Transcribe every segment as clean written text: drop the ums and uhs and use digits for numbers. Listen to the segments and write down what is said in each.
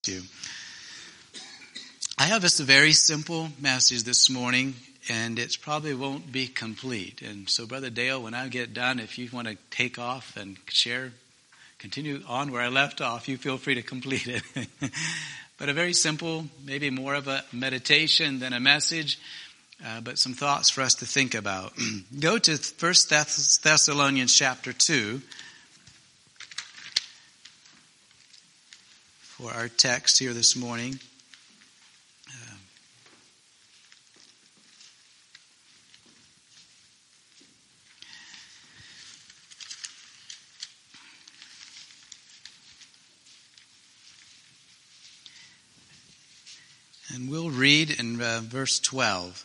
You. I have just a very simple message this morning, and it probably won't be complete. And so, Brother Dale, when I get done, if you want to take off and continue on where I left off, you feel free to complete it. But a very simple, maybe more of a meditation than a message, but some thoughts for us to think about. Go to 1 Thessalonians chapter 2. For our text here this morning. And we'll read in verse 12.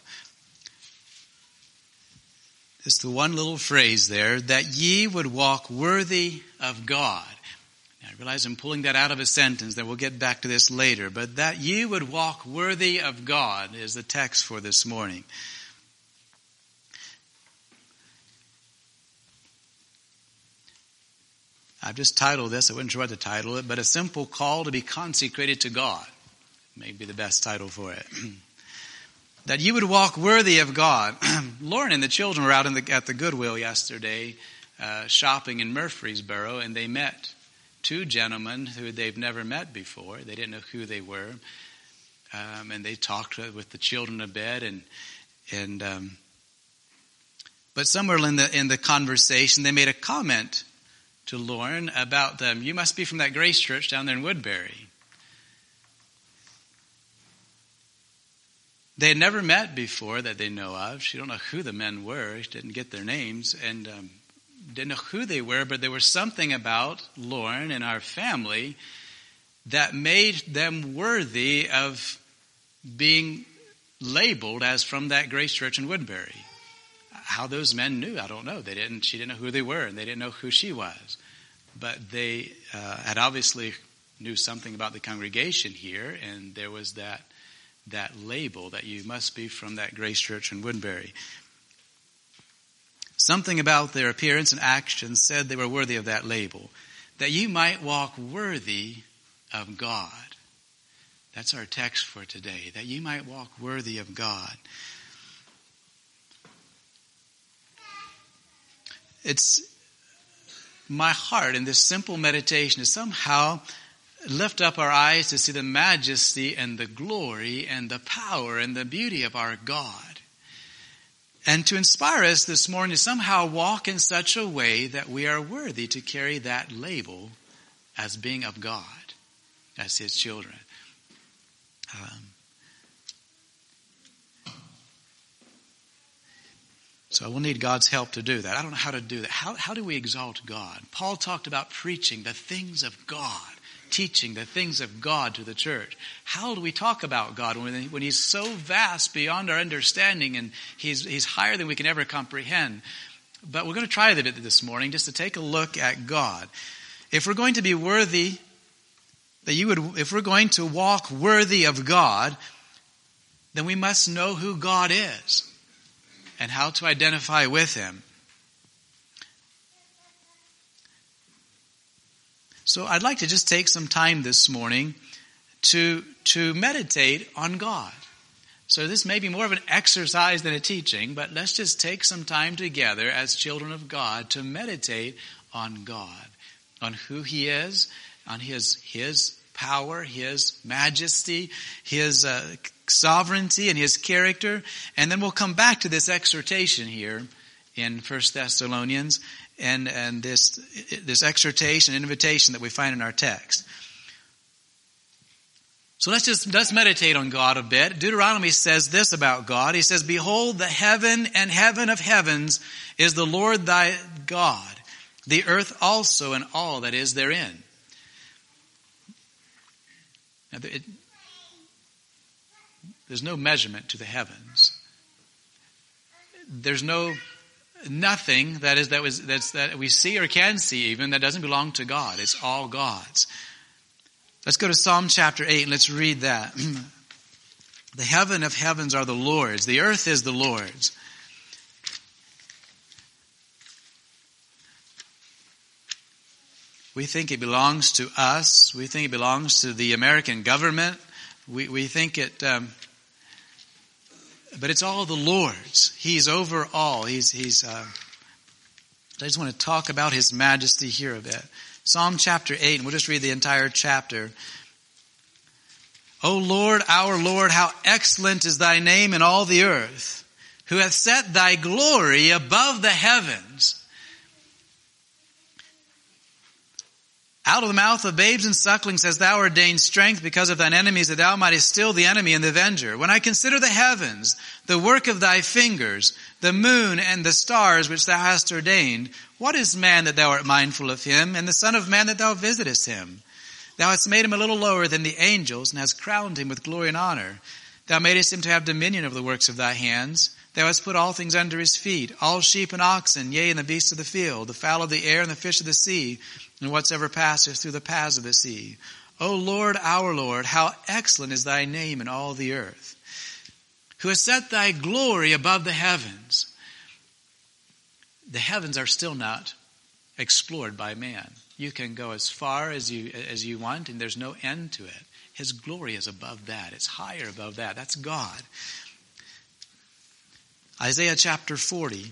Just the one little phrase there, that ye would walk worthy of God. I realize I'm pulling that out of a sentence, then we'll get back to this later. But that ye would walk worthy of God is the text for this morning. I've just titled this, I wasn't sure what to title it, but a simple call to be consecrated to God. May be the best title for it. That ye would walk worthy of God. Lauren and the children were out at the Goodwill yesterday shopping in Murfreesboro, and they met two gentlemen who they've never met before. They didn't know who they were. And they talked with the children a bit. But somewhere in the conversation, they made a comment to Lauren about them. You must be from that Grace Church down there in Woodbury. They had never met before that they know of. She don't know who the men were. She didn't get their names. And didn't know who they were, but there was something about Lauren and our family that made them worthy of being labeled as from that Grace Church in Woodbury. How those men knew, I don't know. She didn't know who they were, and they didn't know who she was. But they had obviously knew something about the congregation here, and there was that label that you must be from that Grace Church in Woodbury. Something about their appearance and actions said they were worthy of that label. That you might walk worthy of God. That's our text for today. That you might walk worthy of God. It's my heart in this simple meditation to somehow lift up our eyes to see the majesty and the glory and the power and the beauty of our God. And to inspire us this morning to somehow walk in such a way that we are worthy to carry that label as being of God, as His children. So we'll need God's help to do that. I don't know how to do that. How do we exalt God? Paul talked about preaching the things of God, teaching the things of God to the church. How do we talk about God when He's so vast beyond our understanding and He's higher than we can ever comprehend? But we're going to try that this morning just to take a look at God. If we're going to be worthy, if we're going to walk worthy of God, then we must know who God is and how to identify with Him. So I'd like to just take some time this morning to meditate on God. So this may be more of an exercise than a teaching, but let's just take some time together as children of God to meditate on God, on who He is, on His power, His majesty, His sovereignty, and His character. And then we'll come back to this exhortation here in 1 Thessalonians and this exhortation, invitation that we find in our text. So let's meditate on God a bit. Deuteronomy says this about God. He says, "Behold, the heaven and heaven of heavens is the Lord thy God, the earth also and all that is therein." Now, there's no measurement to the heavens. There's nothing that we see or can see even that doesn't belong to God. It's all God's. Let's go to Psalm chapter 8 and let's read that. The heaven of heavens are the Lord's. The earth is the Lord's. We think it belongs to us. We think it belongs to the American government. We think it, but it's all the Lord's. He's over all. I just want to talk about His majesty here a bit. Psalm chapter 8, and we'll just read the entire chapter. O Lord, our Lord, how excellent is thy name in all the earth, who hath set thy glory above the heavens. Out of the mouth of babes and sucklings hast thou ordained strength because of thine enemies, that thou mightest still the enemy and the avenger. When I consider the heavens, the work of thy fingers, the moon and the stars which thou hast ordained, what is man that thou art mindful of him, and the son of man that thou visitest him? Thou hast made him a little lower than the angels, and hast crowned him with glory and honor. Thou madest him to have dominion over the works of thy hands. Thou hast put all things under his feet, all sheep and oxen, yea, and the beasts of the field, the fowl of the air and the fish of the sea, and whatsoever passeth through the paths of the sea. O Lord, our Lord, how excellent is thy name in all the earth, who has set thy glory above the heavens. The heavens are still not explored by man. You can go as far as you want, and there's no end to it. His glory is above that. It's higher above that. That's God. Isaiah chapter 40.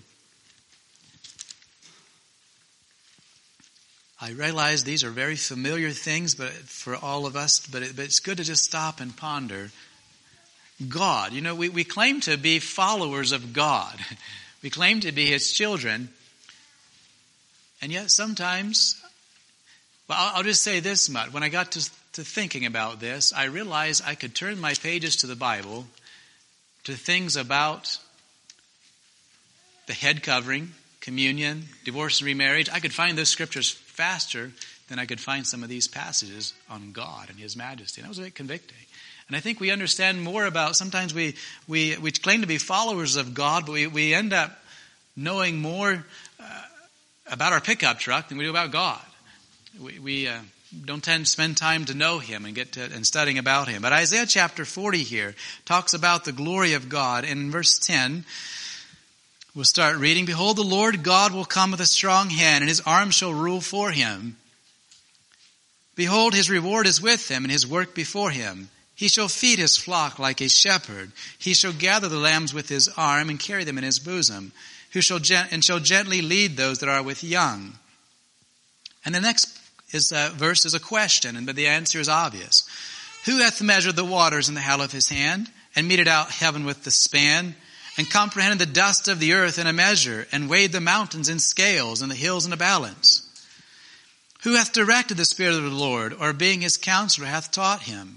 I realize these are very familiar things, but for all of us, but it's good to just stop and ponder. God, we claim to be followers of God. We claim to be His children. And yet sometimes, I'll just say this much. When I got to thinking about this, I realized I could turn my pages to the Bible to things about the head covering, communion, divorce and remarriage. I could find those scriptures faster than I could find some of these passages on God and His majesty. And that was a bit convicting. And I think we understand more about, sometimes we claim to be followers of God, but we end up knowing more about our pickup truck than we do about God. We don't tend to spend time to know Him and studying about Him. But Isaiah chapter 40 here talks about the glory of God. And in verse 10, we'll start reading. Behold, the Lord God will come with a strong hand, and His arm shall rule for Him. Behold, His reward is with Him, and His work before Him. He shall feed His flock like a shepherd. He shall gather the lambs with His arm, and carry them in His bosom. Shall gently lead those that are with young. And the next verse is a question, but the answer is obvious. Who hath measured the waters in the hollow of His hand, and meted out heaven with the span, and comprehended the dust of the earth in a measure, and weighed the mountains in scales, and the hills in a balance? Who hath directed the Spirit of the Lord, or being His counselor hath taught Him?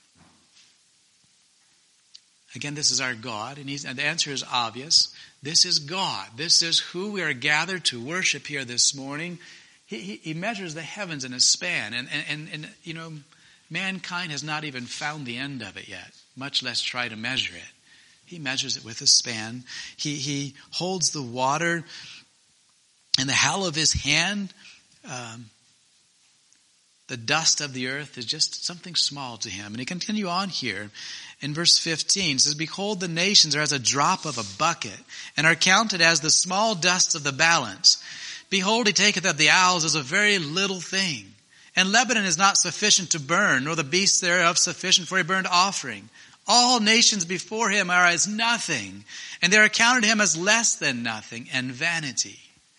Again, this is our God, and the answer is obvious. This is God. This is who we are gathered to worship here this morning. He measures the heavens in a span, and mankind has not even found the end of it yet, much less try to measure it. He measures it with a span. He holds the water in the hollow of His hand. The dust of the earth is just something small to Him. And He continue on here in verse 15. It says, behold, the nations are as a drop of a bucket, and are counted as the small dust of the balance. Behold, He taketh up the owls as a very little thing. And Lebanon is not sufficient to burn, nor the beasts thereof sufficient for a burnt offering. All nations before Him are as nothing, and they are counted Him as less than nothing, and vanity.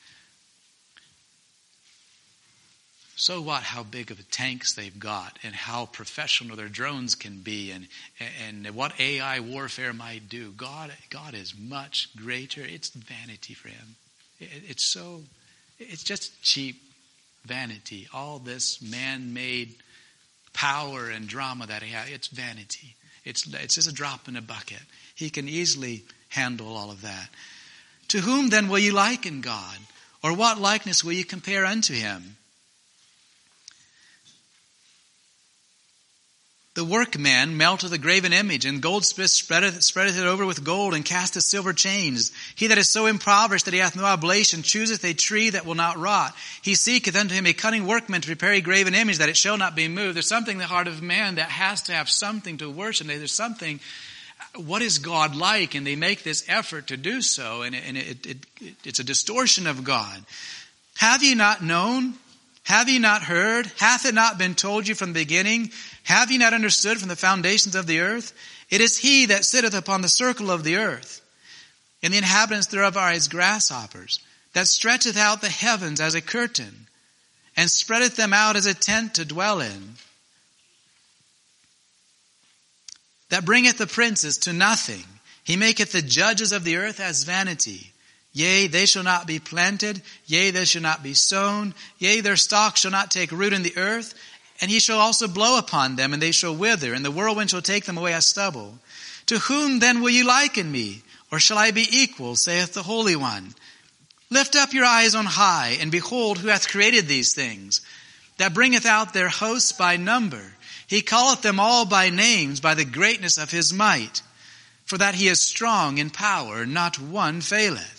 So what, how big of tanks they've got, and how professional their drones can be, and what AI warfare might do. God is much greater. It's vanity for Him. It's just cheap vanity. All this man-made power and drama that He has, it's vanity. It's just a drop in a bucket. He can easily handle all of that. To whom then will you liken God? Or what likeness will you compare unto Him? The workman melteth the graven image, and goldsmith spreadeth it over with gold, and casteth silver chains. He that is so impoverished that he hath no oblation chooseth a tree that will not rot. He seeketh unto him a cunning workman to prepare a graven image, that it shall not be moved. There's something in the heart of man that has to have something to worship. There's something, what is God like? And they make this effort to do so, and it's a distortion of God. Have ye not known? Have ye not heard? Hath it not been told you from the beginning? Have ye not understood from the foundations of the earth? It is he that sitteth upon the circle of the earth, and the inhabitants thereof are as grasshoppers, that stretcheth out the heavens as a curtain, and spreadeth them out as a tent to dwell in, that bringeth the princes to nothing. He maketh the judges of the earth as vanity. Yea, they shall not be planted. Yea, they shall not be sown. Yea, their stalk shall not take root in the earth. And he shall also blow upon them, and they shall wither, and the whirlwind shall take them away as stubble. To whom then will ye liken me? Or shall I be equal, saith the Holy One? Lift up your eyes on high, and behold who hath created these things, that bringeth out their hosts by number. He calleth them all by names, by the greatness of his might. For that he is strong in power, not one faileth.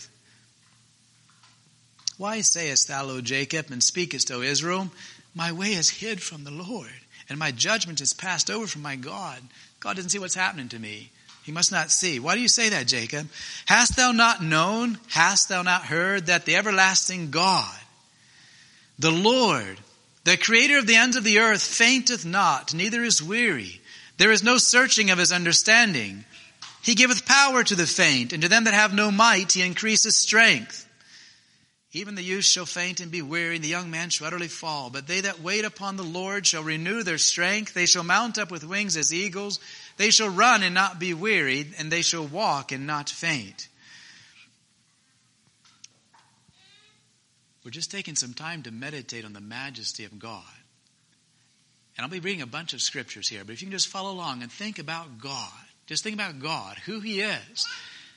Why sayest thou, O Jacob, and speakest, O Israel? My way is hid from the Lord, and my judgment is passed over from my God. God doesn't see what's happening to me. He must not see. Why do you say that, Jacob? Hast thou not known, hast thou not heard, that the everlasting God, the Lord, the creator of the ends of the earth, fainteth not, neither is weary. There is no searching of his understanding. He giveth power to the faint, and to them that have no might he increaseth strength. Even the youth shall faint and be weary, and the young man shall utterly fall. But they that wait upon the Lord shall renew their strength. They shall mount up with wings as eagles. They shall run and not be wearied, and they shall walk and not faint. We're just taking some time to meditate on the majesty of God. And I'll be reading a bunch of scriptures here, but if you can just follow along and think about God. Just think about God, who he is.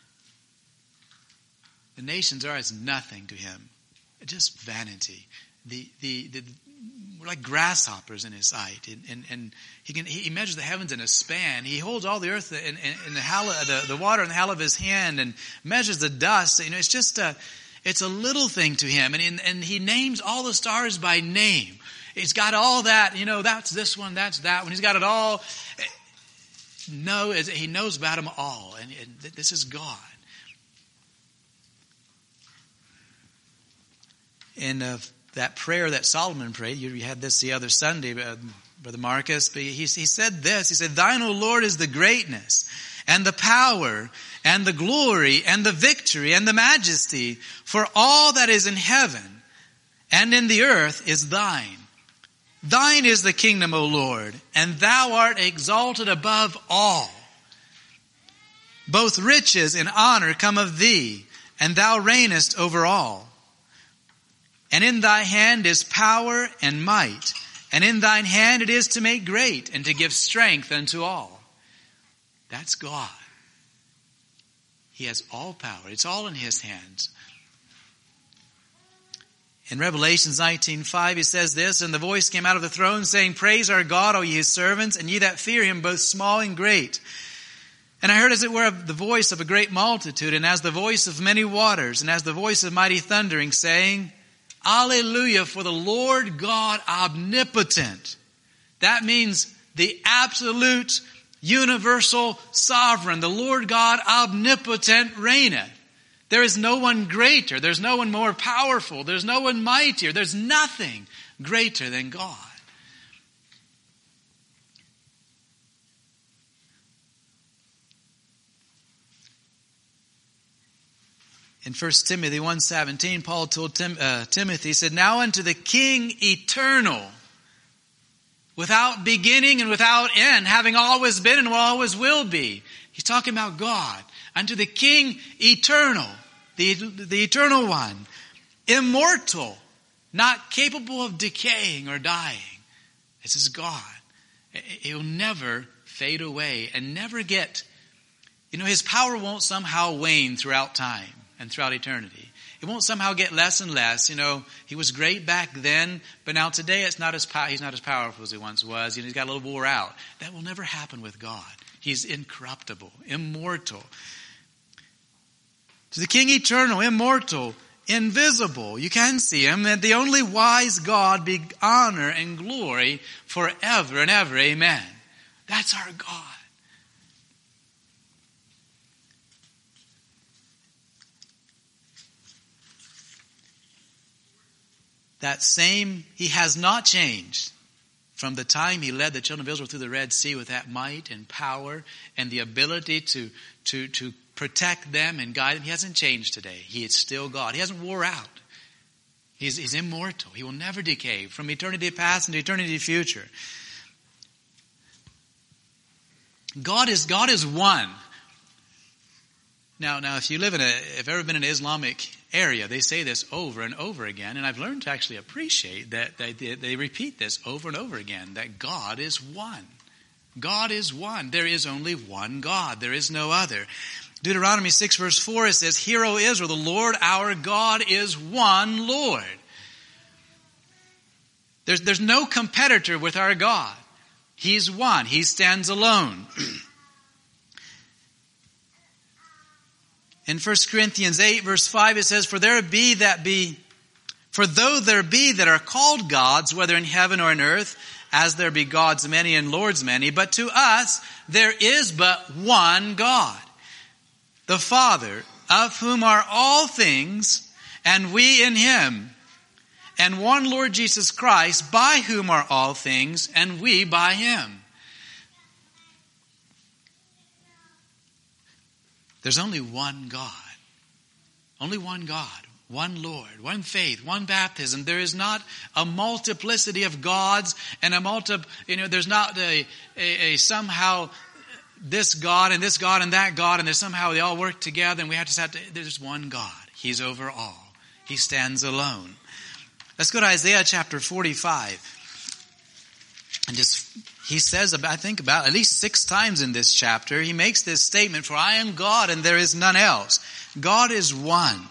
The nations are as nothing to him. Just vanity. We're like grasshoppers in his sight. And he measures the heavens in a span. He holds all the earth in the water in the hollow of his hand and measures the dust. You know, it's just it's a little thing to him. And he names all the stars by name. He's got all that, you know, that's this one, that's that one. He's got it all. No, he knows about them all. And this is God. In that prayer that Solomon prayed, you had this the other Sunday, Brother Marcus, but he said this. He said, Thine, O Lord, is the greatness and the power and the glory and the victory and the majesty, for all that is in heaven and in the earth is thine. Thine is the kingdom, O Lord, and thou art exalted above all. Both riches and honor come of thee, and thou reignest over all. And in thy hand is power and might, and in thine hand it is to make great and to give strength unto all. That's God. He has all power. It's all in his hands. In Revelations 19:5, he says this, And the voice came out of the throne, saying, Praise our God, O ye his servants, and ye that fear him, both small and great. And I heard as it were the voice of a great multitude, and as the voice of many waters, and as the voice of mighty thundering, saying, Alleluia, for the Lord God omnipotent. That means the absolute, universal, sovereign. The Lord God omnipotent reigneth. There is no one greater. There's no one more powerful. There's no one mightier. There's nothing greater than God. In 1 Timothy 1:17, Paul told Timothy, he said, Now unto the King eternal, without beginning and without end, having always been and always will be. He's talking about God. Unto the King eternal, the eternal one, immortal, not capable of decaying or dying. This is God. He'll never fade away and never get, his power won't somehow wane throughout time and throughout eternity. It won't somehow get less and less. He was great back then, but now today he's not as powerful as he once was. He's got a little wore out. That will never happen with God. He's incorruptible, immortal. To the King eternal, immortal, invisible. You can see him. And the only wise God be honor and glory forever and ever. Amen. That's our God. That same, he has not changed. From the time he led the children of Israel through the Red Sea with that might and power and the ability to protect them and guide them, he hasn't changed today. He is still God. He hasn't wore out. He's immortal. He will never decay from eternity past into eternity future. God is one. Now, if you live if you've ever been in an Islamic area, they say this over and over again, and I've learned to actually appreciate that they repeat this over and over again, that God is one. God is one. There is only one God. There is no other. Deuteronomy 6 verse 4, it says, "Hear, O Israel, the Lord our God is one Lord." There's no competitor with our God. He's one. He stands alone. In 1 Corinthians 8 verse 5 it says, For though there be that are called gods, whether in heaven or in earth, as there be gods many and lords many, but to us there is but one God, the Father, of whom are all things, and we in him, and one Lord Jesus Christ, by whom are all things, and we by him. There's only one God. Only one God. One Lord. One faith. One baptism. There is not a multiplicity of gods and there's not a somehow this God and that God and there's somehow they all work together and there's one God. He's over all. He stands alone. Let's go to Isaiah chapter 45. And he says, I think about at least 6 times in this chapter, he makes this statement, "For I am God and there is none else." God is one.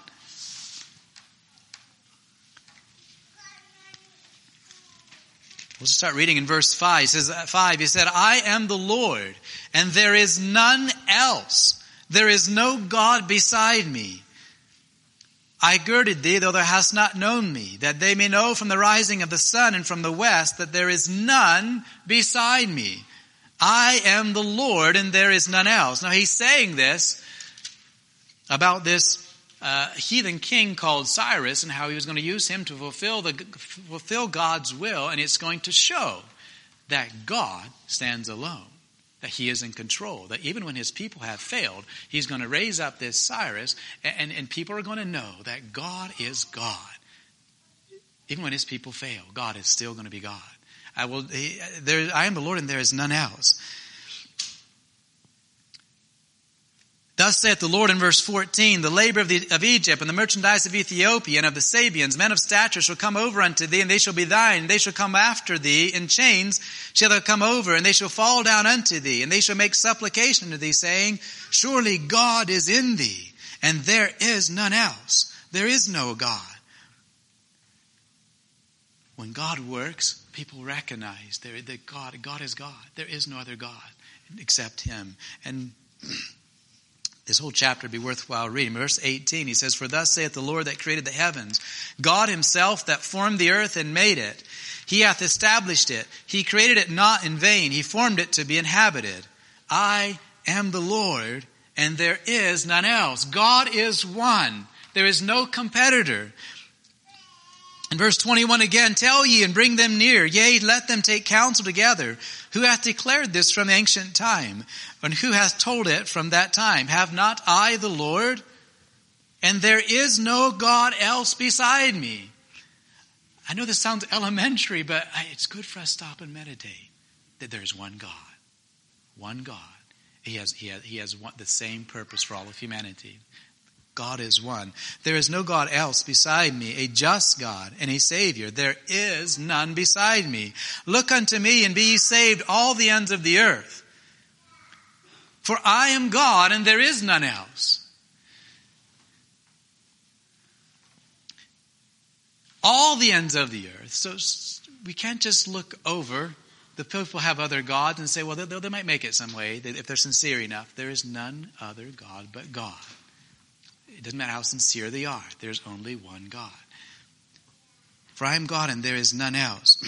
We'll just start reading in verse 5. He says, "I am the Lord, and there is none else. There is no God beside me. I girded thee, though thou hast not known me, that they may know from the rising of the sun and from the west that there is none beside me. I am the Lord, and there is none else." Now he's saying this about this heathen king called Cyrus and how he was going to use him to fulfill God's will, and it's going to show that God stands alone, that he is in control, that even when his people have failed, he's going to raise up this Cyrus, and people are going to know that God is God. Even when his people fail, God is still going to be God. I am the Lord and there is none else. Thus saith the Lord in verse 14, "The labor of Egypt and the merchandise of Ethiopia and of the Sabians, men of stature, shall come over unto thee, and they shall be thine. And they shall come after thee in chains, shall they come over, and they shall fall down unto thee. And they shall make supplication unto thee, saying, Surely God is in thee, and there is none else. There is no God." When God works, people recognize that God is God. There is no other God except him. And this whole chapter would be worthwhile reading. Verse 18, he says, "For thus saith the Lord that created the heavens, God himself that formed the earth and made it. He hath established it. He created it not in vain. He formed it to be inhabited. I am the Lord, and there is none else." God is one. There is no competitor. In verse 21 again, "Tell ye and bring them near. Yea, let them take counsel together. Who hath declared this from ancient time? And who hath told it from that time? Have not I the Lord? And there is no God else beside me." I know this sounds elementary, but it's good for us to stop and meditate that there is one God. One God. He has the same purpose for all of humanity. God is one. "There is no God else beside me, a just God and a Savior. There is none beside me. Look unto me and be ye saved, all the ends of the earth. For I am God and there is none else." All the ends of the earth. So we can't just look over. The people have other gods and say, well, they might make it some way if they're sincere enough. There is none other God but God. It doesn't matter how sincere they are. There's only one God. "For I am God and there is none else."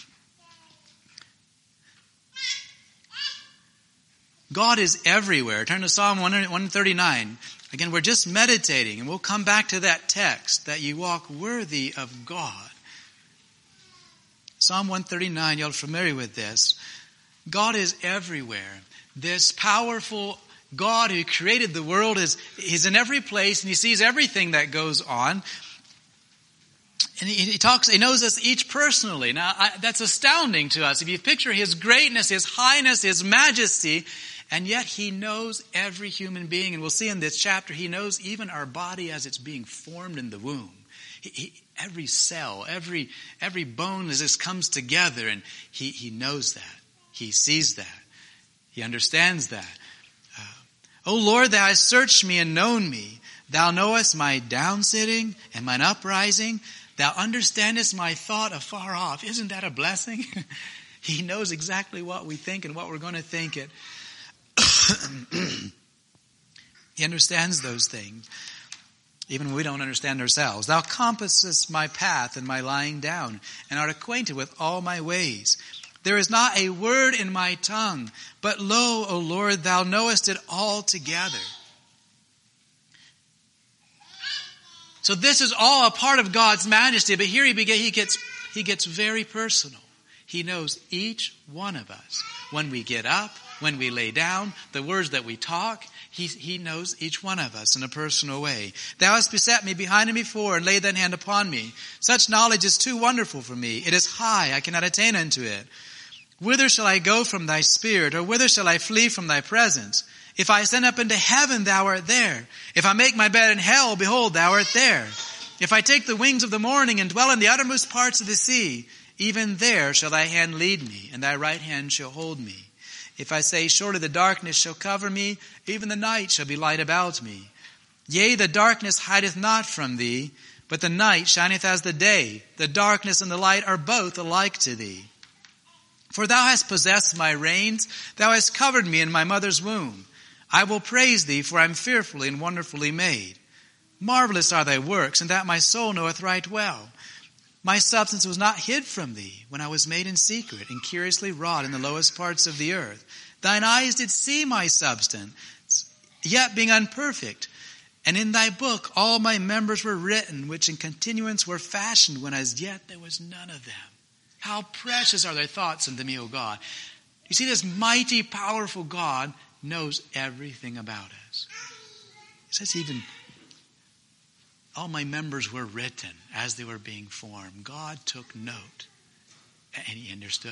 God is everywhere. Turn to Psalm 139. Again, we're just meditating, and we'll come back to that text, that you walk worthy of God. Psalm 139, you're familiar with this. God is everywhere. This powerful God who created the world is in every place, and he sees everything that goes on. And he knows us each personally. Now, that's astounding to us. If you picture his greatness, his highness, his majesty, and yet he knows every human being. And we'll see in this chapter, he knows even our body as it's being formed in the womb. Every cell, every bone as this comes together, and he knows that. He sees that. He understands that. O Lord, thou hast searched me and known me. Thou knowest my downsitting and mine uprising. Thou understandest my thought afar off. Isn't that a blessing? He knows exactly what we think and what we're going to think it. He understands those things, even when we don't understand ourselves. Thou compassest my path and my lying down, and art acquainted with all my ways. There is not a word in my tongue, but lo, O Lord, thou knowest it altogether. So this is all a part of God's majesty, but here he gets very personal. He knows each one of us. When we get up, when we lay down, the words that we talk, he knows each one of us in a personal way. Thou hast beset me behind and before, and laid thine hand upon me. Such knowledge is too wonderful for me. It is high, I cannot attain unto it. Whither shall I go from thy spirit, or whither shall I flee from thy presence? If I ascend up into heaven, thou art there. If I make my bed in hell, behold, thou art there. If I take the wings of the morning and dwell in the uttermost parts of the sea, even there shall thy hand lead me, and thy right hand shall hold me. If I say, surely the darkness shall cover me, even the night shall be light about me. Yea, the darkness hideth not from thee, but the night shineth as the day. The darkness and the light are both alike to thee. For thou hast possessed my reins, thou hast covered me in my mother's womb. I will praise thee, for I am fearfully and wonderfully made. Marvelous are thy works, and that my soul knoweth right well. My substance was not hid from thee when I was made in secret, and curiously wrought in the lowest parts of the earth. Thine eyes did see my substance, yet being unperfect. And in thy book all my members were written, which in continuance were fashioned, when as yet there was none of them. How precious are thy thoughts unto me, O God. You see, this mighty, powerful God knows everything about us. It says even all my members were written as they were being formed. God took note, and he understood.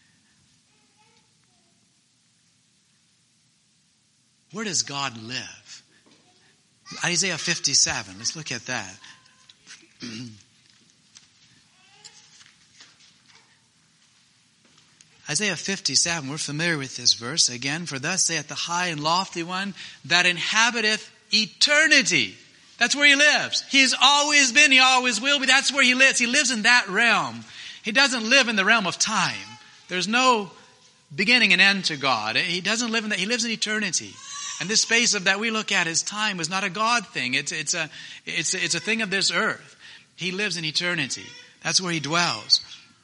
Where does God live? Isaiah 57. Let's look at that. Isaiah 57, we're familiar with this verse. Again, for thus saith the high and lofty one that inhabiteth eternity. That's where he lives. He's always been, he always will be. That's where he lives. He lives in that realm. He doesn't live in the realm of time. There's no beginning and end to God. He doesn't live in that. He lives in eternity. And this space of that we look at as time is not a God thing. It's a thing of this earth. He lives in eternity. That's where he dwells.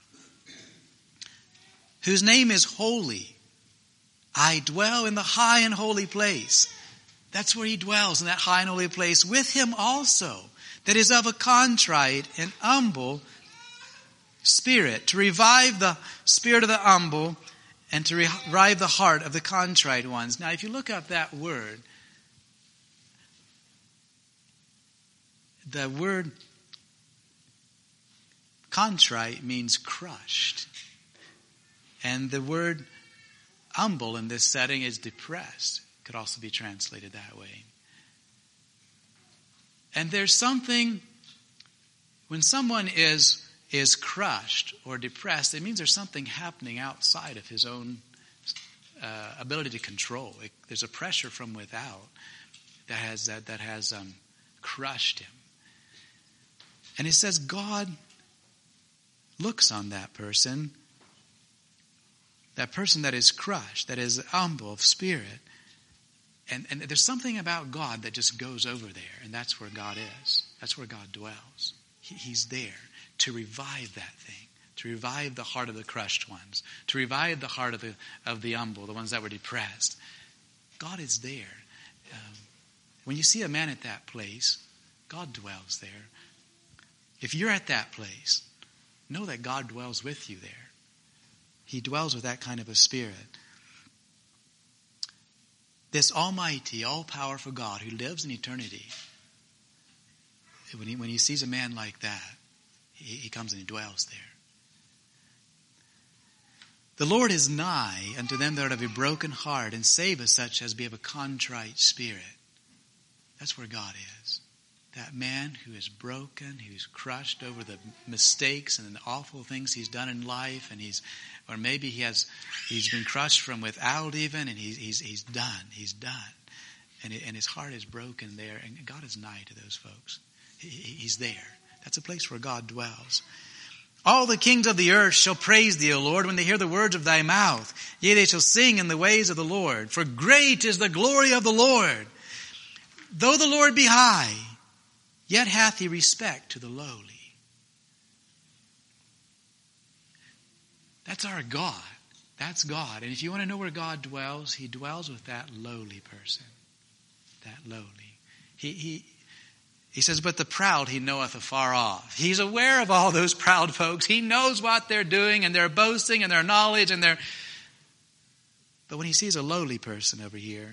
Whose name is holy. I dwell in the high and holy place. That's where he dwells, in that high and holy place. With him also, that is of a contrite and humble spirit, to revive the spirit of the humble and to revive the heart of the contrite ones. Now, if you look up that word, the word contrite means crushed. And the word humble in this setting is depressed. Could also be translated that way. And there's something, when someone is crushed or depressed, it means there's something happening outside of his own ability to control. There's a pressure from without that has crushed him. And it says God looks on that person that is crushed, that is humble of spirit. And there's something about God that just goes over there, and that's where God is. That's where God dwells. He's there to revive that thing, to revive the heart of the crushed ones, to revive the heart of the humble, the ones that were depressed. God is there. When you see a man at that place, God dwells there. If you're at that place, know that God dwells with you there. He dwells with that kind of a spirit. This almighty, all-powerful God who lives in eternity, when he sees a man like that, he comes and he dwells there. The Lord is nigh unto them that are of a broken heart, and saveth such as be of a contrite spirit. That's where God is. That man who is broken, who's crushed over the mistakes and the awful things he's done in life, and or maybe he's been crushed from without even, and he's done, and his heart is broken there, and God is nigh to those folks. He's there. That's a place where God dwells. All the kings of the earth shall praise thee, O Lord, when they hear the words of thy mouth. Yea, they shall sing in the ways of the Lord. For great is the glory of the Lord. Though the Lord be high, yet hath he respect to the lowly. That's our God. That's God. And if you want to know where God dwells, he dwells with that lowly person. That lowly. He says, but the proud he knoweth afar off. He's aware of all those proud folks. He knows what they're doing and their boasting and their knowledge and their... But when he sees a lowly person over here,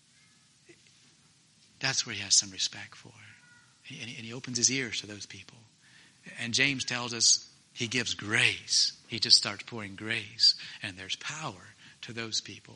that's where he has some respect for. And he opens his ears to those people. And James tells us he gives grace. He just starts pouring grace. And there's power to those people.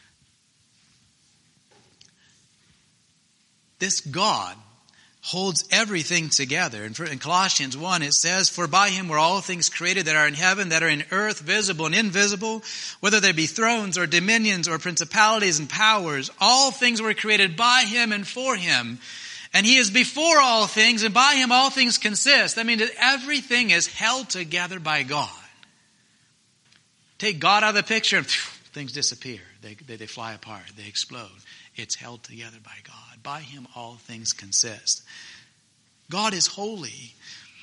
This God holds everything together. In Colossians 1 it says, for by him were all things created that are in heaven, that are in earth, visible and invisible, whether there be thrones or dominions or principalities and powers, all things were created by him and for him. And he is before all things, and by him all things consist. That means that everything is held together by God. Take God out of the picture and things disappear. They fly apart. They explode. It's held together by God. By him all things consist. God is holy.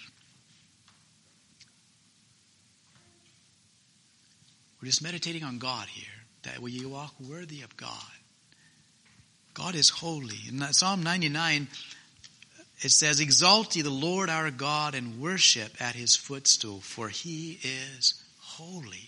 We're just meditating on God here. That way you walk worthy of God. God is holy. In Psalm 99, it says, exalt ye the Lord our God and worship at his footstool, for he is holy.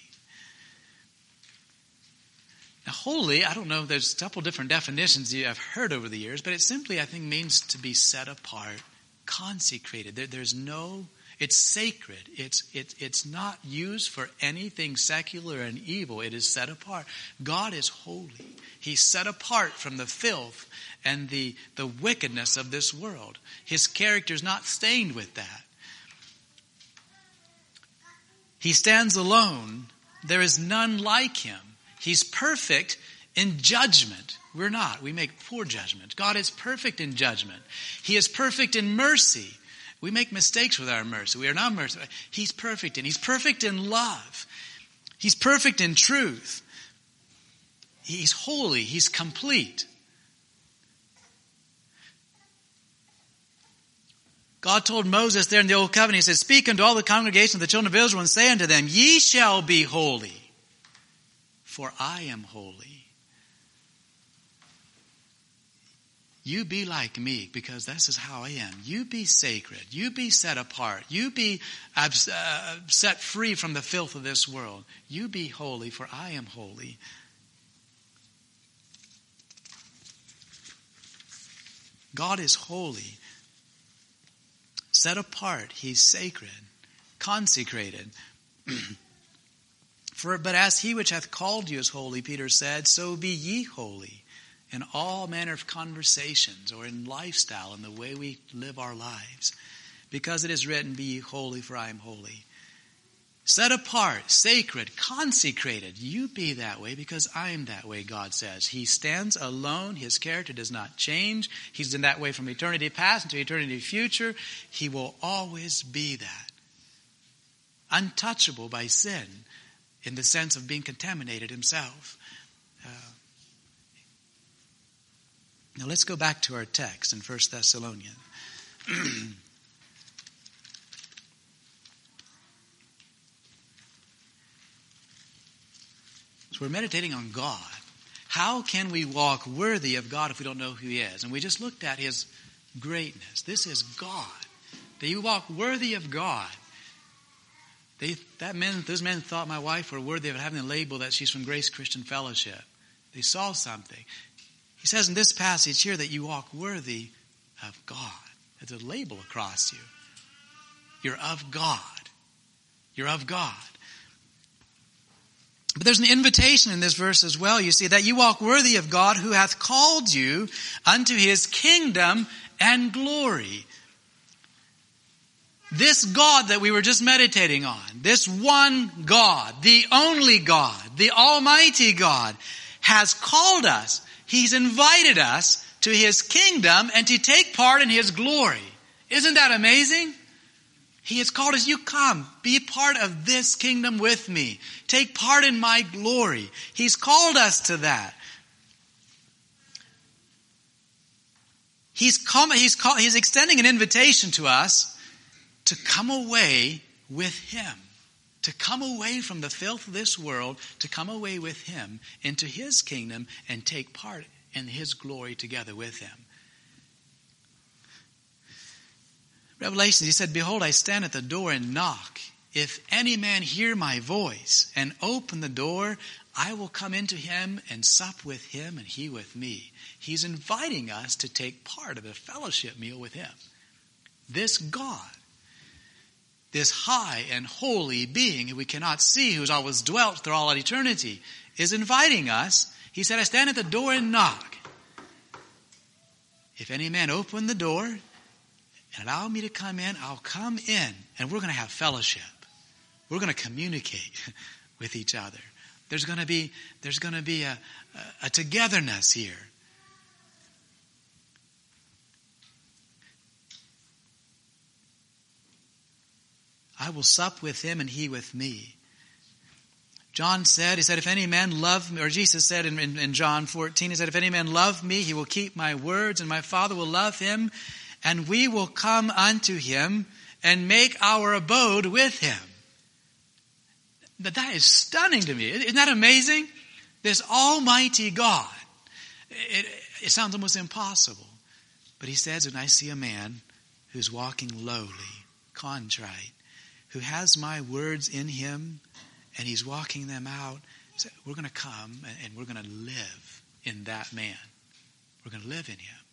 Now, holy, I don't know, there's a couple different definitions I've heard over the years, but it simply, I think, means to be set apart, consecrated. There's no, it's sacred. It's not used for anything secular and evil. It is set apart. God is holy. He's set apart from the filth and the wickedness of this world. His character is not stained with that. He stands alone. There is none like him. He's perfect in judgment. We're not. We make poor judgment. God is perfect in judgment. He is perfect in mercy. We make mistakes with our mercy. We are not merciful. He's perfect in love. He's perfect in truth. He's holy. He's complete. God told Moses there in the Old Covenant, he said, speak unto all the congregation of the children of Israel and say unto them, ye shall be holy, for I am holy. You be like me, because this is how I am. You be sacred. You be set apart. You be set free from the filth of this world. You be holy, for I am holy. God is holy. Set apart. He's sacred. Consecrated. But as he which hath called you is holy, Peter said, so be ye holy in all manner of conversations or in lifestyle, in the way we live our lives. Because it is written, be ye holy, for I am holy. Set apart, sacred, consecrated. You be that way because I am that way, God says. He stands alone. His character does not change. He's in that way from eternity past into eternity future. He will always be that. Untouchable by sin, in the sense of being contaminated himself. Now let's go back to our text in 1 Thessalonians. So we're meditating on God. How can we walk worthy of God if we don't know who he is? And we just looked at his greatness. This is God. That you walk worthy of God. Those men thought my wife were worthy of having the label that she's from Grace Christian Fellowship. They saw something. He says in this passage here that you walk worthy of God. There's a label across you. You're of God. You're of God. But there's an invitation in this verse as well. You see, that you walk worthy of God who hath called you unto his kingdom and glory. This God that we were just meditating on, this one God, the only God, the Almighty God, has called us. He's invited us to his kingdom and to take part in his glory. Isn't that amazing? He has called us, you come, be part of this kingdom with me. Take part in my glory. He's called us to that. He's extending an invitation to us to come away with him. To come away from the filth of this world, to come away with him into his kingdom and take part in his glory together with him. Revelation, he said, behold, I stand at the door and knock. If any man hear my voice and open the door, I will come into him and sup with him and he with me. He's inviting us to take part of a fellowship meal with him. This God, this high and holy being who we cannot see, who's always dwelt through all eternity, is inviting us. He said, I stand at the door and knock. If any man open the door and allow me to come in, I'll come in and we're going to have fellowship. We're going to communicate with each other. There's going to be a togetherness here. I will sup with him and he with me. John said, he said, if any man love me, or Jesus said in John 14, he said, if any man love me, he will keep my words, and my Father will love him, and we will come unto him and make our abode with him. That is stunning to me. Isn't that amazing? This almighty God. It sounds almost impossible. But he says, when I see a man who's walking lowly, contrite, who has my words in him, and he's walking them out, we're going to come and we're going to live in that man. We're going to live in him.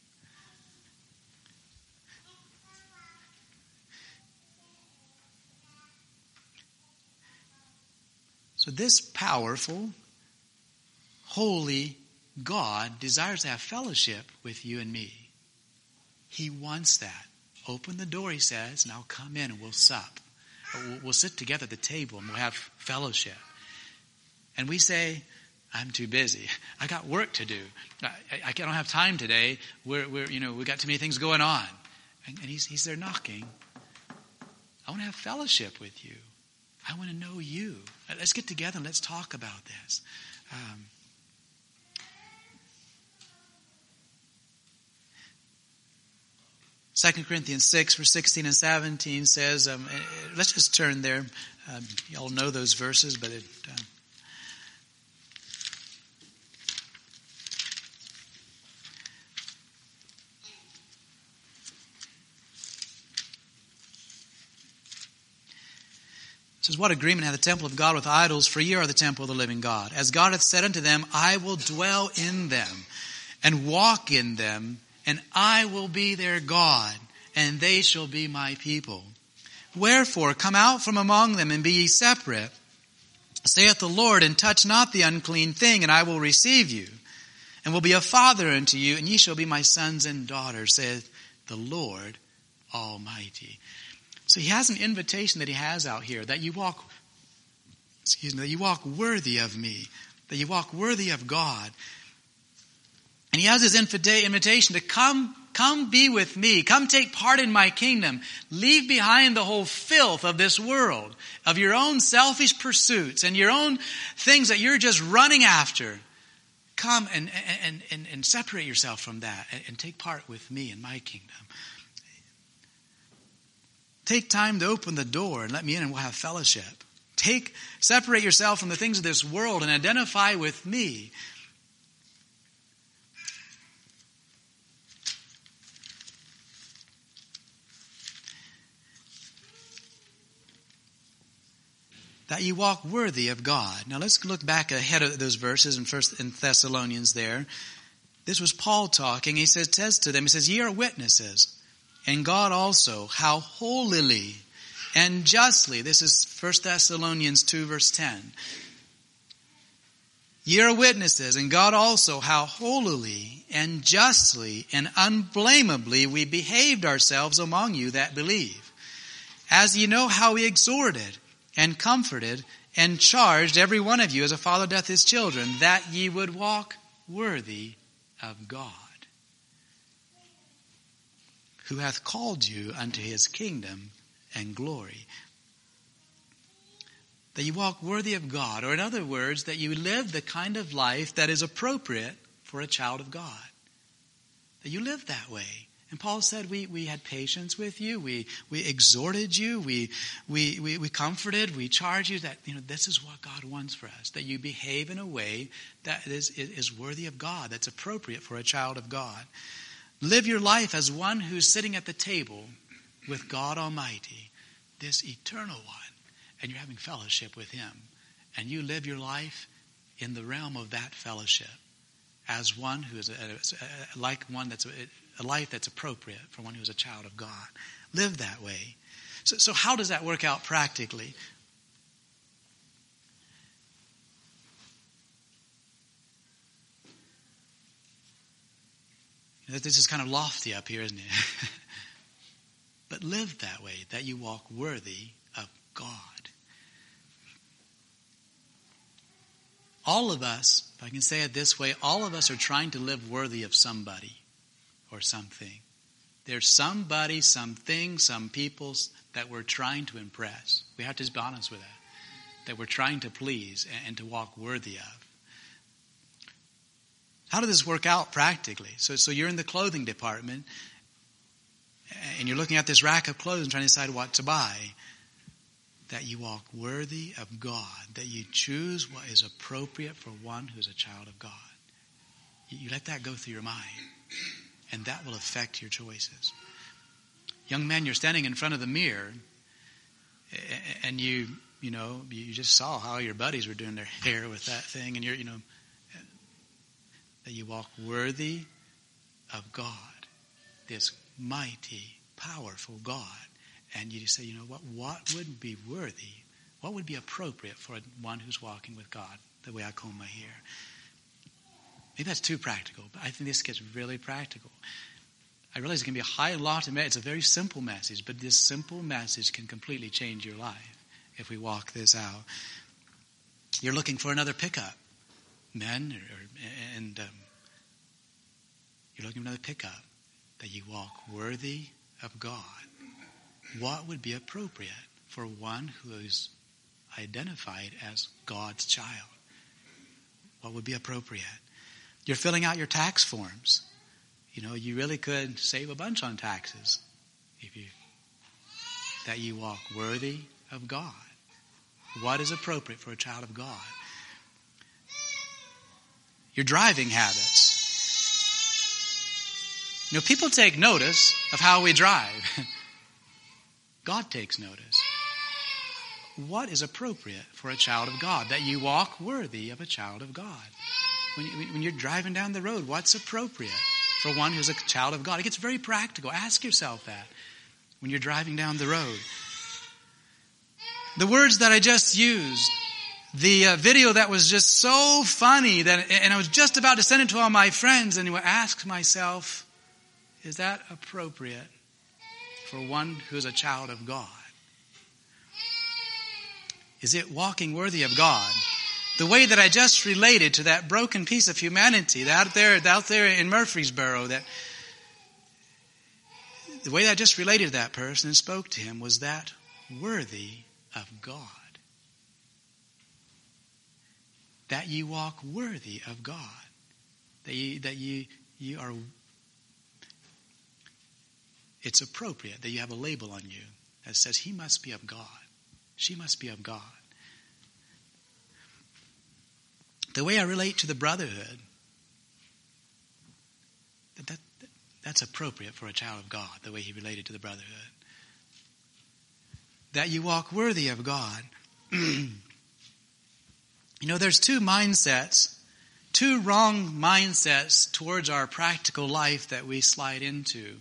So this powerful, holy God desires to have fellowship with you and me. He wants that. Open the door, he says, and I'll come in and we'll sup. We'll sit together at the table and we'll have fellowship. And we say, I'm too busy. I got work to do. I don't have time today. We got too many things going on. And he's there knocking. I want to have fellowship with you. I want to know you. Let's get together and let's talk about this. 2 Corinthians 6, verse 16 and 17 says, let's just turn there. You all know those verses, but it says, what agreement hath the temple of God with idols? For ye are the temple of the living God. As God hath said unto them, I will dwell in them and walk in them, and I will be their God, and they shall be my people. Wherefore, come out from among them, and be ye separate, saith the Lord, and touch not the unclean thing, and I will receive you, and will be a father unto you, and ye shall be my sons and daughters, saith the Lord Almighty. So he has an invitation that he has out here, that you walk worthy of me, that you walk worthy of God. And he has his invitation to come be with me. Come take part in my kingdom. Leave behind the whole filth of this world, of your own selfish pursuits and your own things that you're just running after. Come and separate yourself from that and take part with me in my kingdom. Take time to open the door and let me in and we'll have fellowship. Separate yourself from the things of this world and identify with me. That you walk worthy of God. Now let's look back ahead of those verses in Thessalonians there. This was Paul talking. He says to them, he says, ye are witnesses, and God also, how holily and justly, this is 1 Thessalonians 2 verse 10. Ye are witnesses, and God also, how holily and justly and unblameably we behaved ourselves among you that believe. As ye know how we exhorted and comforted and charged every one of you as a father doth his children, that ye would walk worthy of God, who hath called you unto his kingdom and glory. That you walk worthy of God, or in other words, that you live the kind of life that is appropriate for a child of God. That you live that way. And Paul said, we had patience with you, we exhorted you, we comforted, we charged you that, this is what God wants for us. That you behave in a way that is worthy of God, that's appropriate for a child of God. Live your life as one who's sitting at the table with God Almighty, this eternal one, and you're having fellowship with Him. And you live your life in the realm of that fellowship as one who is a life that's appropriate for one who is a child of God. Live that way. So how does that work out practically? This is kind of lofty up here, isn't it? But live that way, that you walk worthy of God. All of us, if I can say it this way, all of us are trying to live worthy of somebody or something. There's somebody, something, some people that we're trying to impress. We have to be honest with that we're trying to please and to walk worthy of. How does this work out practically? So you're in the clothing department and you're looking at this rack of clothes and trying to decide what to buy. That you walk worthy of God. That you choose what is appropriate for one who's a child of God. You let that go through your mind. And that will affect your choices. Young man, you're standing in front of the mirror. And you just saw how your buddies were doing their hair with that thing. And that you walk worthy of God. This mighty, powerful God. And you say, what would be worthy? What would be appropriate for one who's walking with God, the way I comb my hair? Maybe that's too practical, but I think this gets really practical. I realize it can be a high and lofty message. It's a very simple message, but this simple message can completely change your life if we walk this out. You're looking for another pickup, men, and you're looking for another pickup, that you walk worthy of God. What would be appropriate for one who is identified as God's child? What would be appropriate? You're filling out your tax forms. You really could save a bunch on taxes that you walk worthy of God. What is appropriate for a child of God? Your driving habits. People take notice of how we drive. God takes notice. What is appropriate for a child of God? That you walk worthy of a child of God. When you're driving down the road, what's appropriate for one who's a child of God? It gets very practical. Ask yourself that when you're driving down the road. The words that I just used, the video that was just so funny, and I was just about to send it to all my friends, and I asked myself, is that appropriate for one who is a child of God? Is it walking worthy of God? The way that I just related to that broken piece of humanity out there in Murfreesboro, the way that I just related to that person and spoke to him, was that worthy of God? That you walk worthy of God. That you are. It's appropriate that you have a label on you that says he must be of God. She must be of God. The way I relate to the brotherhood, that's appropriate for a child of God, the way he related to the brotherhood. That you walk worthy of God. There's two wrong mindsets towards our practical life that we slide into.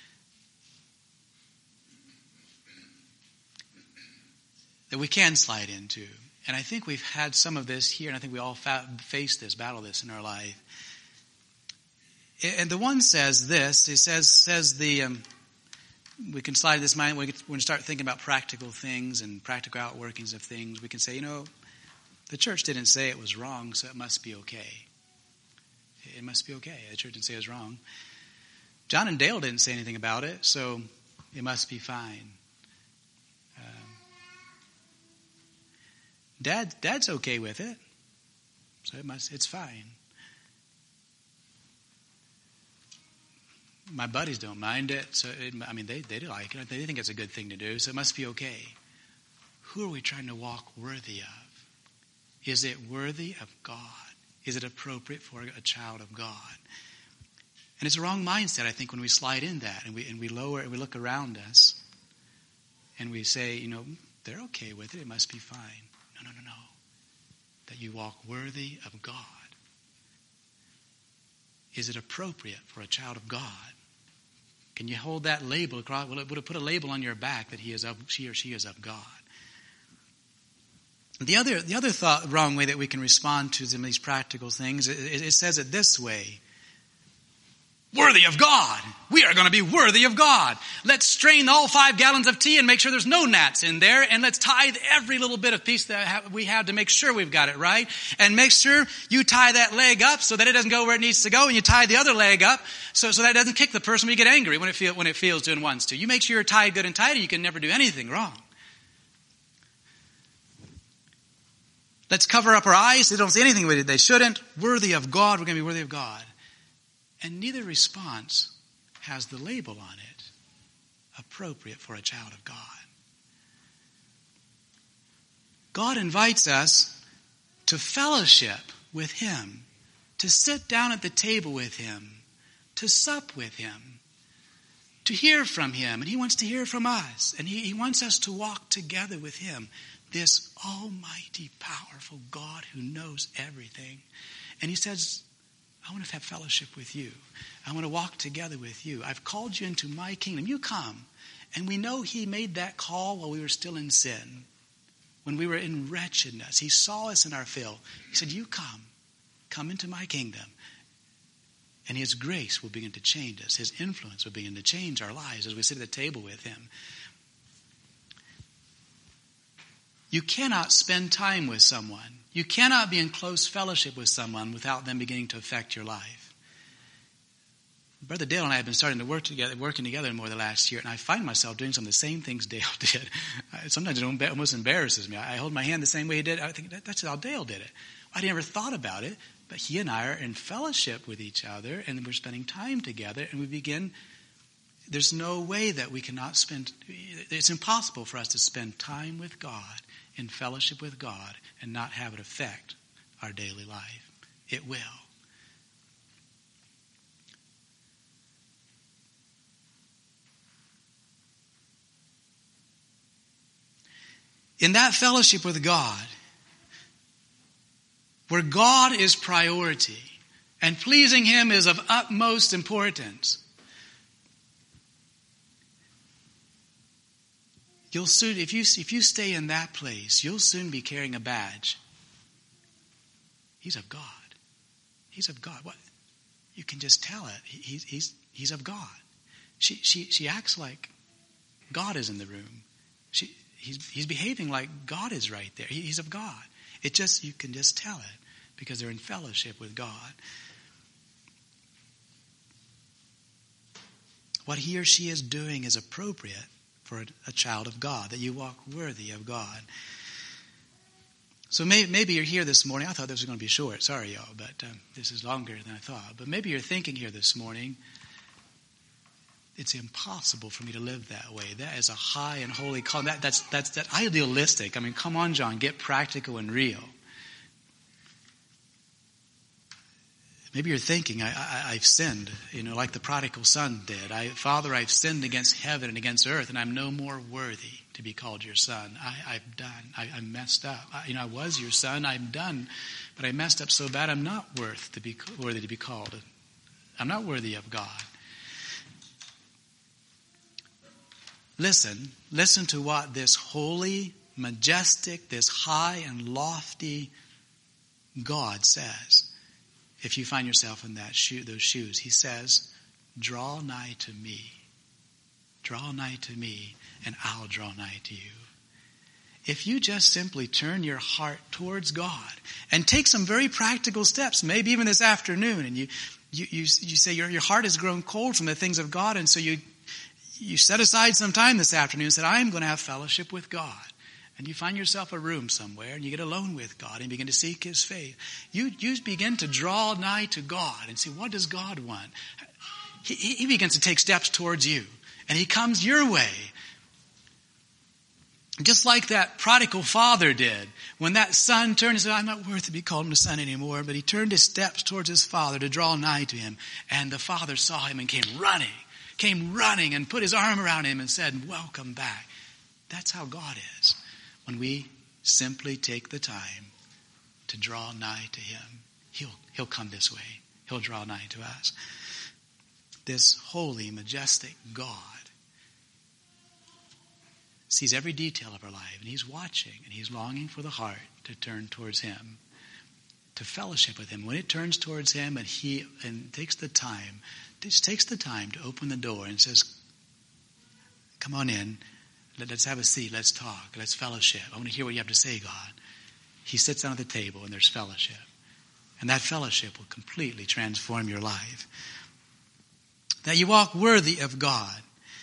That we can slide into. And I think we've had some of this here, and I think we all face this, battle this in our life. And the one says this, it says we can slide this mind, when we start thinking about practical things and practical outworkings of things, we can say, the church didn't say it was wrong, so it must be okay. It must be okay. The church didn't say it was wrong. John and Dale didn't say anything about it, so it must be fine. Dad's okay with it, so it's fine. My buddies don't mind it, so they do like it. They think it's a good thing to do, so it must be okay. Who are we trying to walk worthy of? Is it worthy of God? Is it appropriate for a child of God? And it's a wrong mindset, I think, when we slide in that and we lower and we look around us and we say, they're okay with it. It must be fine. No. That you walk worthy of God. Is it appropriate for a child of God? Can you hold that label across? Will it put a label on your back that she or she is of God? The other wrong way that we can respond to some of these practical things, it says it this way. Worthy of God. We are going to be worthy of God. Let's strain all 5 gallons of tea and make sure there's no gnats in there. And let's tithe every little bit of piece that we have to make sure we've got it right. And make sure you tie that leg up so that it doesn't go where it needs to go. And you tie the other leg up so that it doesn't kick the person when you get angry when it feels to and wants to. You make sure you're tied good and tight, and you can never do anything wrong. Let's cover up our eyes so they don't see anything they shouldn't. Worthy of God. We're going to be worthy of God. And neither response has the label on it, appropriate for a child of God. God invites us to fellowship with Him, to sit down at the table with Him, to sup with Him, to hear from Him. And He wants to hear from us. And He wants us to walk together with Him, this almighty, powerful God who knows everything. And He says, I want to have fellowship with you. I want to walk together with you. I've called you into my kingdom. You come. And we know He made that call while we were still in sin. When we were in wretchedness. He saw us in our filth. He said, you come. Come into my kingdom. And His grace will begin to change us. His influence will begin to change our lives as we sit at the table with Him. You cannot spend time with someone. You cannot be in close fellowship with someone without them beginning to affect your life. Brother Dale and I have been starting to working together more the last year, and I find myself doing some of the same things Dale did. Sometimes it almost embarrasses me. I hold my hand the same way he did. I think that's how Dale did it. I never thought about it, but he and I are in fellowship with each other, and we're spending time together, and we begin. There's no way that we cannot spend. It's impossible for us to spend time with God, in fellowship with God, and not have it affect our daily life. It will. In that fellowship with God, where God is priority and pleasing Him is of utmost importance, you'll soon, if you stay in that place, you'll soon be carrying a badge. He's of God. He's of God. What? You can just tell it. He's of God. She acts like God is in the room. He's behaving like God is right there. He's of God. You can just tell it because they're in fellowship with God. What he or she is doing is appropriate for a child of God, that you walk worthy of God. So maybe you're here this morning. I thought this was going to be short. Sorry, y'all, but this is longer than I thought. But maybe you're thinking here this morning, it's impossible for me to live that way. That is a high and holy call. That's idealistic. I mean, come on, John, get practical and real. Maybe you're thinking, I've sinned, like the prodigal son did. Father, I've sinned against heaven and against earth, and I'm no more worthy. to be called your son. I've done. I messed up. I was your son. I'm done. But I messed up so bad I'm not worthy to be called. I'm not worthy of God. Listen to what this holy, majestic, this high and lofty God says. If you find yourself in those shoes, he says, draw nigh to me. Draw nigh to me, and I'll draw nigh to you. If you just simply turn your heart towards God and take some very practical steps, maybe even this afternoon, and you say your heart has grown cold from the things of God, and so you set aside some time this afternoon and said, I'm going to have fellowship with God. And you find yourself a room somewhere and you get alone with God and begin to seek his faith. You begin to draw nigh to God and see, what does God want? He begins to take steps towards you. And he comes your way. Just like that prodigal father did. When that son turned and said, I'm not worth to be called a son anymore. But he turned his steps towards his father to draw nigh to him. And the father saw him and came running and put his arm around him and said, welcome back. That's how God is. When we simply take the time to draw nigh to him, he'll come this way. He'll draw nigh to us. This holy, majestic God sees every detail of our life, and he's watching, and he's longing for the heart to turn towards him, to fellowship with him. When it turns towards him and takes the time to open the door and says, come on in, let's have a seat, let's talk, let's fellowship. I want to hear what you have to say, God. He sits down at the table and there's fellowship. And that fellowship will completely transform your life. That you walk worthy of God.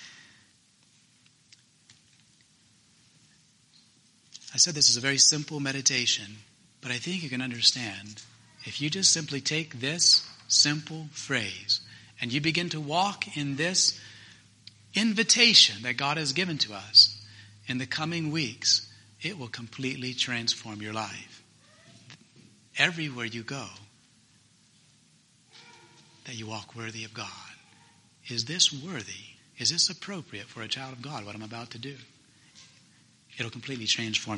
I said this is a very simple meditation, but I think you can understand if you just simply take this simple phrase and you begin to walk in this invitation that God has given to us in the coming weeks, it will completely transform your life. Everywhere you go, that you walk worthy of God. Is this worthy? Is this appropriate for a child of God, what I'm about to do? It'll completely transform